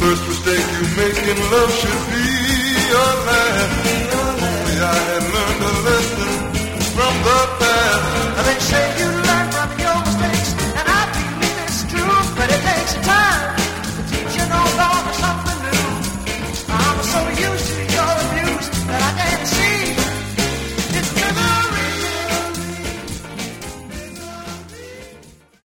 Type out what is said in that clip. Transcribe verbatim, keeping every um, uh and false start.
First mistake you make in love should be your last.